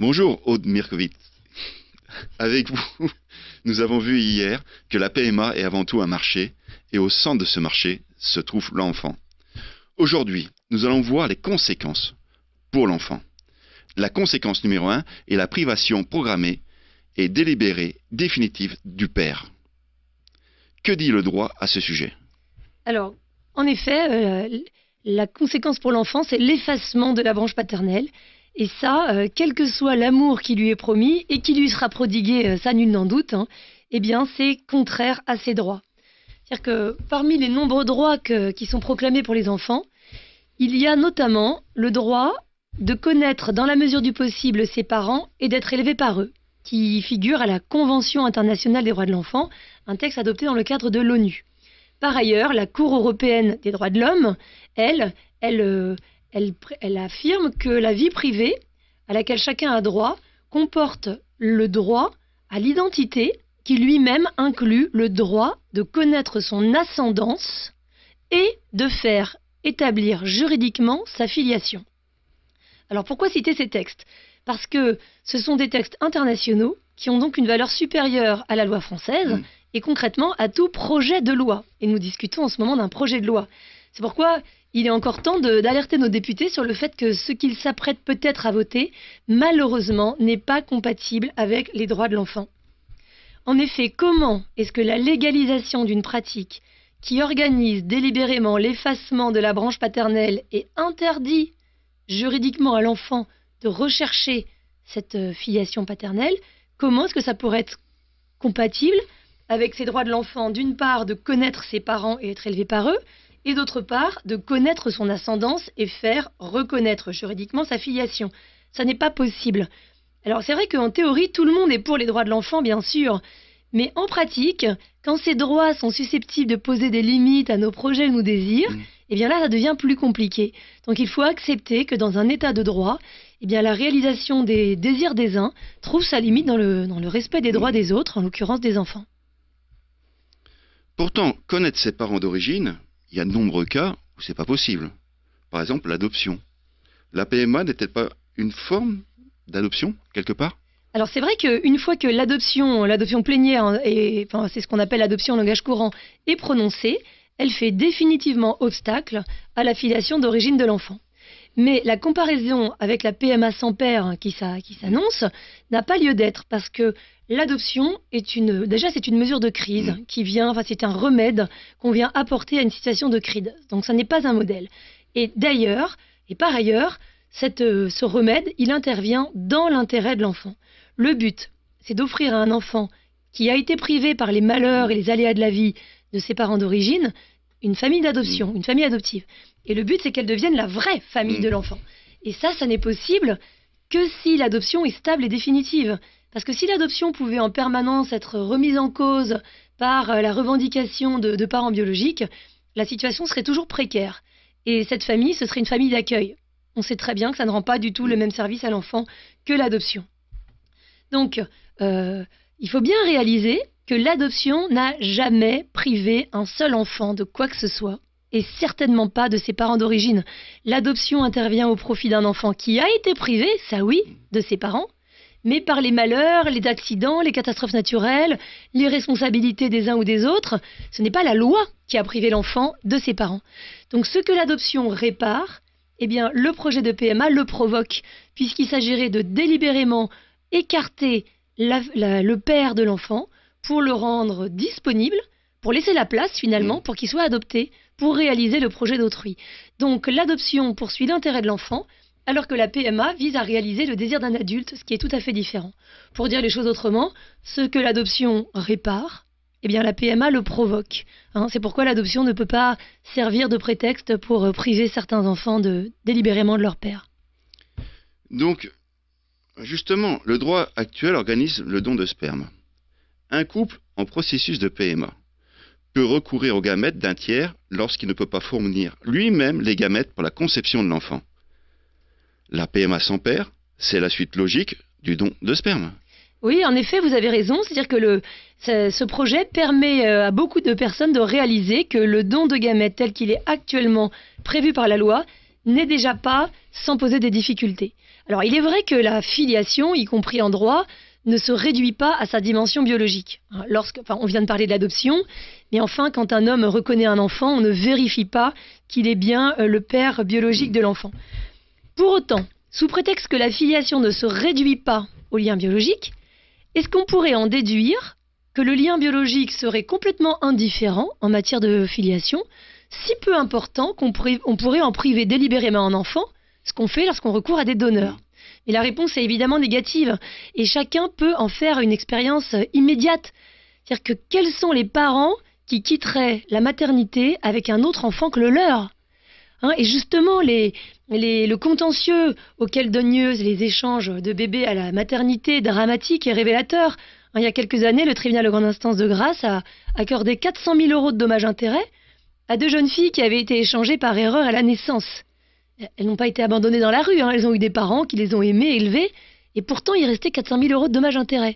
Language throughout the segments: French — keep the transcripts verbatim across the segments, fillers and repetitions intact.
Bonjour Aude Mirkovitz. Avec vous, nous avons vu hier que la P M A est avant tout un marché et au centre de ce marché se trouve l'enfant. Aujourd'hui, nous allons voir les conséquences pour l'enfant. La conséquence numéro un est la privation programmée et délibérée définitive du père. Que dit le droit à ce sujet? Alors, en effet, euh, la conséquence pour l'enfant, c'est l'effacement de la branche paternelle. Et ça, euh, quel que soit l'amour qui lui est promis et qui lui sera prodigué, euh, ça nul n'en doute, hein, eh bien, c'est contraire à ses droits. C'est-à-dire que parmi les nombreux droits que, qui sont proclamés pour les enfants, il y a notamment le droit de connaître dans la mesure du possible ses parents et d'être élevé par eux, qui figure à la Convention internationale des droits de l'enfant, un texte adopté dans le cadre de l'ONU. Par ailleurs, la Cour européenne des droits de l'homme, elle, elle, euh, elle, elle affirme que la vie privée, à laquelle chacun a droit, comporte le droit à l'identité qui lui-même inclut le droit de connaître son ascendance et de faire établir juridiquement sa filiation. Alors pourquoi citer ces textes? Parce que ce sont des textes internationaux qui ont donc une valeur supérieure à la loi française mmh. et concrètement à tout projet de loi. Et nous discutons en ce moment d'un projet de loi. C'est pourquoi il est encore temps de, d'alerter nos députés sur le fait que ce qu'ils s'apprêtent peut-être à voter, malheureusement, n'est pas compatible avec les droits de l'enfant. En effet, comment est-ce que la légalisation d'une pratique qui organise délibérément l'effacement de la branche paternelle et interdit juridiquement à l'enfant de rechercher cette euh, filiation paternelle, comment est-ce que ça pourrait être compatible avec ces droits de l'enfant, d'une part de connaître ses parents et être élevé par eux, et d'autre part de connaître son ascendance et faire reconnaître juridiquement sa filiation. Ça n'est pas possible. Alors c'est vrai qu'en théorie, tout le monde est pour les droits de l'enfant, bien sûr, mais en pratique, quand ces droits sont susceptibles de poser des limites à nos projets ou nos désirs, mmh. eh bien là, ça devient plus compliqué. Donc il faut accepter que dans un état de droit, eh bien la réalisation des désirs des uns trouve sa limite dans le, dans le respect des droits des autres, en l'occurrence des enfants. Pourtant, connaître ses parents d'origine, il y a de nombreux cas où c'est pas possible. Par exemple, l'adoption. La P M A n'est-elle pas une forme d'adoption, quelque part? Alors c'est vrai qu'une fois que l'adoption, l'adoption plénière, est, enfin, c'est ce qu'on appelle l'adoption en langage courant, est prononcée, elle fait définitivement obstacle à la filiation d'origine de l'enfant. Mais la comparaison avec la P M A sans père qui, ça, qui s'annonce n'a pas lieu d'être parce que l'adoption est une, déjà c'est une mesure de crise qui vient, enfin c'est un remède qu'on vient apporter à une situation de crise. Donc ça n'est pas un modèle. Et d'ailleurs, et par ailleurs, cette, ce remède, il intervient dans l'intérêt de l'enfant. Le but, c'est d'offrir à un enfant qui a été privé par les malheurs et les aléas de la vie de ses parents d'origine, une famille d'adoption, une famille adoptive. Et le but, c'est qu'elle devienne la vraie famille de l'enfant. Et ça, ça n'est possible que si l'adoption est stable et définitive. Parce que si l'adoption pouvait en permanence être remise en cause par la revendication de, de parents biologiques, la situation serait toujours précaire. Et cette famille, ce serait une famille d'accueil. On sait très bien que ça ne rend pas du tout le même service à l'enfant que l'adoption. Donc, euh, il faut bien réaliser que l'adoption n'a jamais privé un seul enfant de quoi que ce soit, et certainement pas de ses parents d'origine. L'adoption intervient au profit d'un enfant qui a été privé, ça oui, de ses parents, mais par les malheurs, les accidents, les catastrophes naturelles, les responsabilités des uns ou des autres, ce n'est pas la loi qui a privé l'enfant de ses parents. Donc ce que l'adoption répare, eh bien le projet de P M A le provoque, puisqu'il s'agirait de délibérément écarter la, la, le père de l'enfant pour le rendre disponible, pour laisser la place finalement, pour qu'il soit adopté, pour réaliser le projet d'autrui. Donc l'adoption poursuit l'intérêt de l'enfant, alors que la P M A vise à réaliser le désir d'un adulte, ce qui est tout à fait différent. Pour dire les choses autrement, ce que l'adoption répare, eh bien la P M A le provoque. Hein, c'est pourquoi l'adoption ne peut pas servir de prétexte pour priver certains enfants de, délibérément de leur père. Donc, justement, le droit actuel organise le don de sperme. Un couple en processus de P M A peut recourir aux gamètes d'un tiers lorsqu'il ne peut pas fournir lui-même les gamètes pour la conception de l'enfant. La P M A sans père, c'est la suite logique du don de sperme. Oui, en effet, vous avez raison. C'est-à-dire que le, ce, ce projet permet à beaucoup de personnes de réaliser que le don de gamètes tel qu'il est actuellement prévu par la loi n'est déjà pas sans poser des difficultés. Alors il est vrai que la filiation, y compris en droit, ne se réduit pas à sa dimension biologique. Lorsque, enfin, on vient de parler de l'adoption, mais enfin, quand un homme reconnaît un enfant, on ne vérifie pas qu'il est bien le père biologique de l'enfant. Pour autant, sous prétexte que la filiation ne se réduit pas au lien biologique, est-ce qu'on pourrait en déduire que le lien biologique serait complètement indifférent en matière de filiation, si peu important qu'on pourrait, on pourrait en priver délibérément un enfant, ce qu'on fait lorsqu'on recourt à des donneurs? Mais la réponse est évidemment négative, et chacun peut en faire une expérience immédiate. C'est-à-dire que quels sont les parents qui quitteraient la maternité avec un autre enfant que le leur, hein? Et justement, les, les, le contentieux auquel donnent lieu les échanges de bébés à la maternité dramatique et révélateur. Hein, il y a quelques années, le tribunal de grande instance de Grasse a accordé quatre cent mille euros de dommages-intérêts à deux jeunes filles qui avaient été échangées par erreur à la naissance. Elles n'ont pas été abandonnées dans la rue, hein. Elles ont eu des parents qui les ont aimées, élevées, et pourtant il restait quatre cent mille euros de dommages-intérêts.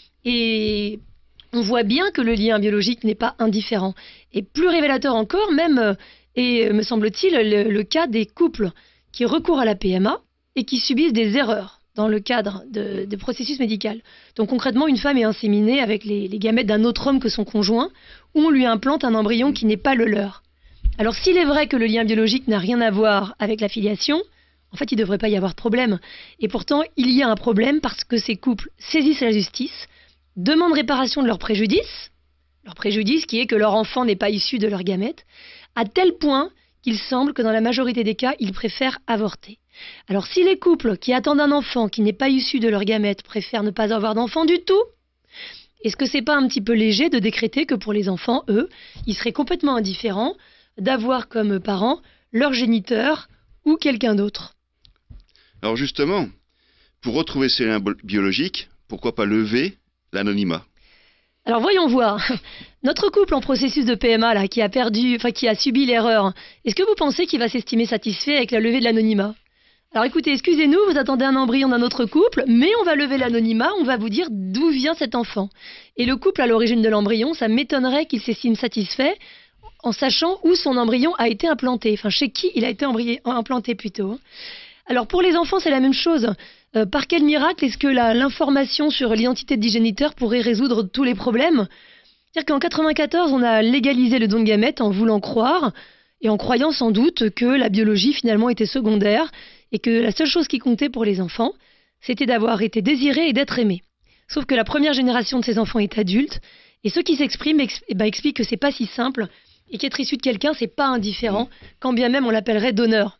Et on voit bien que le lien biologique n'est pas indifférent. Et plus révélateur encore, même, et me semble-t-il, le, le cas des couples qui recourent à la P M A et qui subissent des erreurs dans le cadre de, de processus médical. Donc concrètement, une femme est inséminée avec les, les gamètes d'un autre homme que son conjoint, où on lui implante un embryon qui n'est pas le leur. Alors s'il est vrai que le lien biologique n'a rien à voir avec la filiation, en fait il ne devrait pas y avoir de problème. Et pourtant il y a un problème parce que ces couples saisissent la justice, demandent réparation de leur préjudice, leur préjudice qui est que leur enfant n'est pas issu de leur gamète, à tel point qu'il semble que dans la majorité des cas, ils préfèrent avorter. Alors si les couples qui attendent un enfant qui n'est pas issu de leur gamète préfèrent ne pas avoir d'enfant du tout, est-ce que c'est pas un petit peu léger de décréter que pour les enfants, eux, ils seraient complètement indifférents d'avoir comme parents leur géniteur ou quelqu'un d'autre? Alors justement, pour retrouver ces liens biologiques, pourquoi pas lever l'anonymat? Alors voyons voir. Notre couple en processus de P M A là, qui a perdu, enfin qui a subi l'erreur, est-ce que vous pensez qu'il va s'estimer satisfait avec la levée de l'anonymat? Alors écoutez, excusez-nous, vous attendez un embryon d'un autre couple, mais on va lever l'anonymat, on va vous dire d'où vient cet enfant. Et le couple à l'origine de l'embryon, ça m'étonnerait qu'il s'estime satisfait en sachant où son embryon a été implanté, enfin chez qui il a été embry- implanté plutôt. Alors pour les enfants, c'est la même chose. Euh, par quel miracle est-ce que la, l'information sur l'identité du géniteur pourrait résoudre tous les problèmes? C'est-à-dire qu'en quatre-vingt-quatorze, on a légalisé le don de gamètes en voulant croire, et en croyant sans doute que la biologie finalement était secondaire, et que la seule chose qui comptait pour les enfants, c'était d'avoir été désirés et d'être aimés. Sauf que la première génération de ces enfants est adulte, et ceux qui s'expriment ex- eh ben, expliquent que c'est pas si simple, et qu'être issu de quelqu'un, c'est pas indifférent, quand bien même on l'appellerait donneur.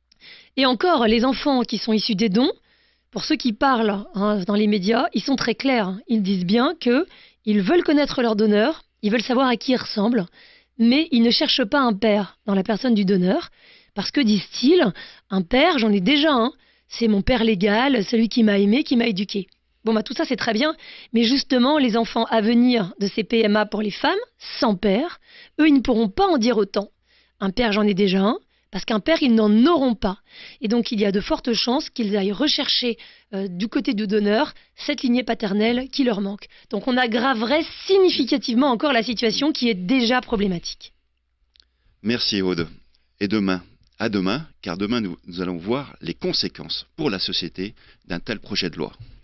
Et encore, les enfants qui sont issus des dons, pour ceux qui parlent hein, dans les médias, ils sont très clairs. Ils disent bien qu'ils veulent connaître leur donneur, ils veulent savoir à qui il ressemble, mais ils ne cherchent pas un père dans la personne du donneur, parce que, disent-ils, un père, j'en ai déjà un, c'est mon père légal, celui qui m'a aimé, qui m'a éduqué. Bon, bah tout ça c'est très bien, mais justement, les enfants à venir de ces P M A pour les femmes, sans père, eux, ils ne pourront pas en dire autant. Un père, j'en ai déjà un, parce qu'un père, ils n'en auront pas. Et donc, il y a de fortes chances qu'ils aillent rechercher euh, du côté du donneur cette lignée paternelle qui leur manque. Donc, on aggraverait significativement encore la situation qui est déjà problématique. Merci Aude. Et demain, à demain, car demain nous, nous allons voir les conséquences pour la société d'un tel projet de loi.